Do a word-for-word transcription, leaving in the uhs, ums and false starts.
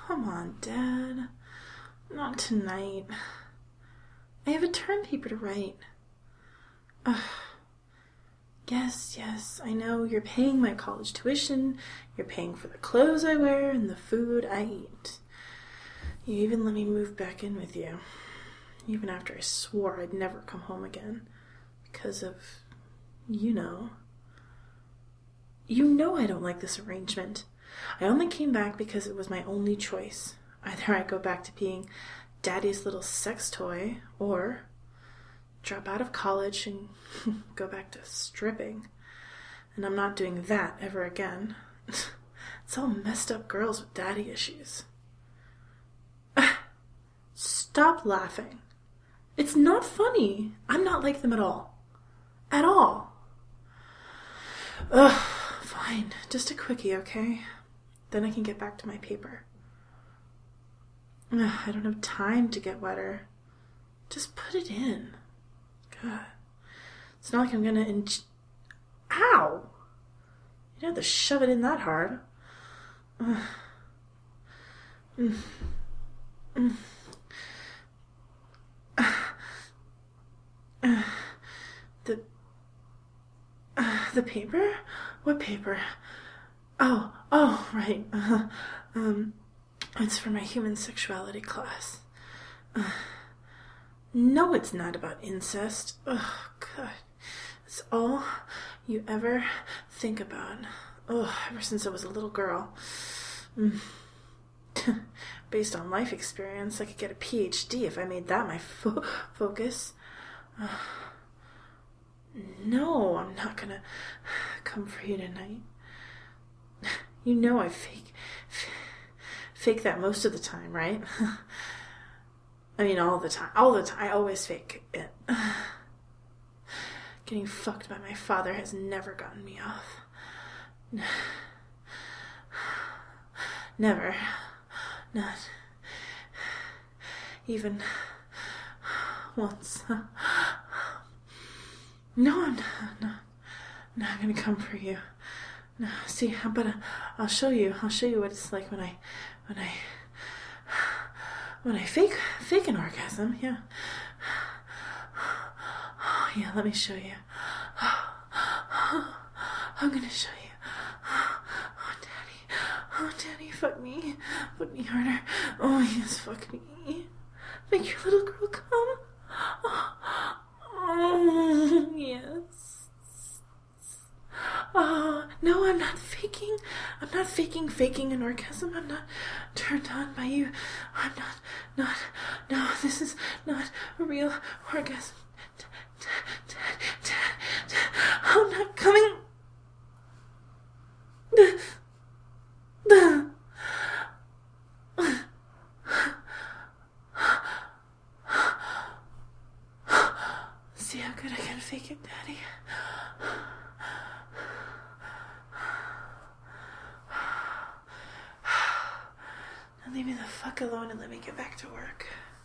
come on, Dad. Not tonight. I have a term paper to write. Ugh. Yes, yes, I know you're paying my college tuition, you're paying for the clothes I wear and the food I eat. You even let me move back in with you, even after I swore I'd never come home again, because of, you know. You know I don't like this arrangement. I only came back because it was my only choice. Either I go back to being Daddy's little sex toy, or drop out of college and go back to stripping. And I'm not doing that ever again. It's all messed up girls with daddy issues. Stop laughing. It's not funny. I'm not like them at all. At all. Ugh, fine. Just a quickie, okay? Then I can get back to my paper. Ugh, I don't have time to get wetter. Just put it in. God. It's not like I'm gonna in- Ow! You don't have to shove it in that hard. Ugh. Mm. Mm. Uh, uh, the... Uh, the paper? What paper? Oh, oh, right. Uh, um, it's for my human sexuality class. Uh, No, it's not about incest. Oh, God. It's all you ever think about. Oh, ever since I was a little girl. Mm. Based on life experience, I could get a P H D if I made that my fo- focus. Uh, no, I'm not gonna come for you tonight. You know I fake, f- fake that most of the time, right? I mean, all the time. All the time. I always fake it. Getting fucked by my father has never gotten me off. Never. Not even once. No, I'm not. not I'm not gonna come for you. No, see, but I'll show you. I'll show you what it's like when I, when I... When I fake fake an orgasm, yeah. Yeah, let me show you. I'm gonna show you. Oh, Daddy. Oh, Daddy, fuck me. Fuck me harder. Oh, yes, fuck me. Make your little girl come. Oh, yes. Oh, no, I'm not faking. I'm not faking faking an orgasm. I'm not turned on by you. I'm not, not, no, this is not a real orgasm. I'm not coming. See how good I can fake it, Daddy. Now leave me the fuck alone and let me get back to work.